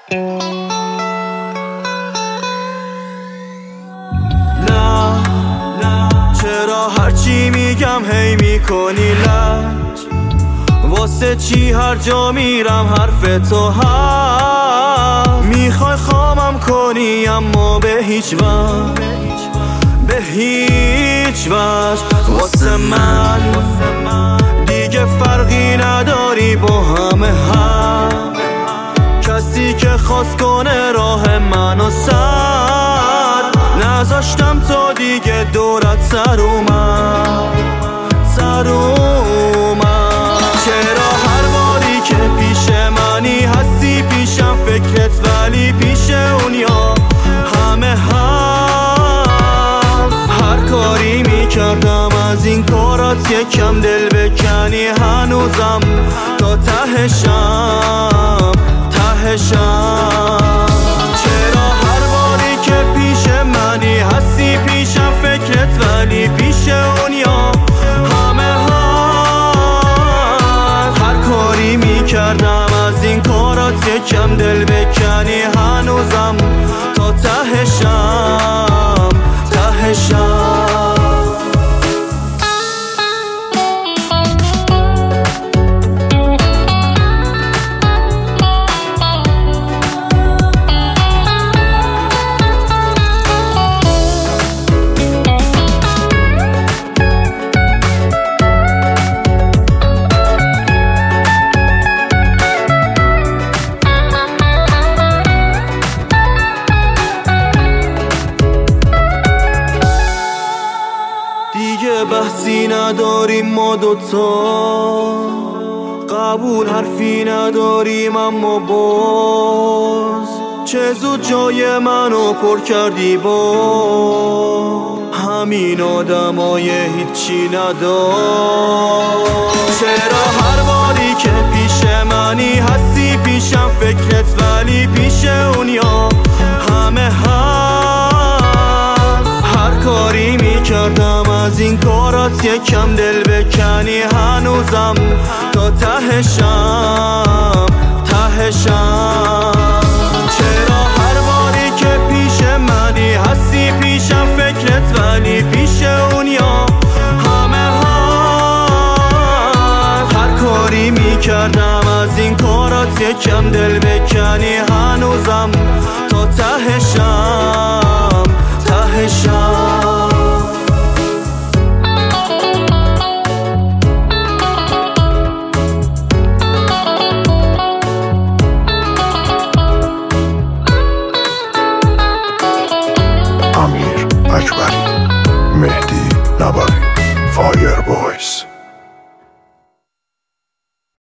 چرا هرچی میگم هی میکنی لج؟ واسه چی هر جا میرم حرف تو هست؟ میخوای خامم کنی اما به هیچ وجه، به هیچ وجه. واسه من دیگه فرقی نداری با همه هم، کسی که خواست کنه راه منو سد. نذاشتم تا دیگه دورت سر اومد. چرا هر باری که پیش منی هستی پیشم فکرت، ولی پیش اونیا همه هر کاری میکردم از این کارات یکم دل بکنی هنوزم تا تهشم. چرا هر باری که پیش منی هستی پیشم فکرت، ولی پیش اونیا همه هر کاری میکردم از این کارات یکم دل بکنی هنوزم تا تهشم. دیگه بحثی نداریم ما دوتا، قبول حرفی نداریم اما باز چه زود جای منو پر کردی با همین آدمای هیچی ندار. چرا هر باری که پیش منی هستی پیشم فکرت، ولی پیش اونیا همه هر کاری میکردم از این کارات یکم دل بکنی هنوزم تا تهشم. چرا هر باری که پیش منی هستی پیشم فکرت، ولی پیش اونیا همه هر کاری میکردم از این کارات یکم دل بکنی هنوزم تا تهشم. امیر اکبری، مهدی نبوی، فایر بویز.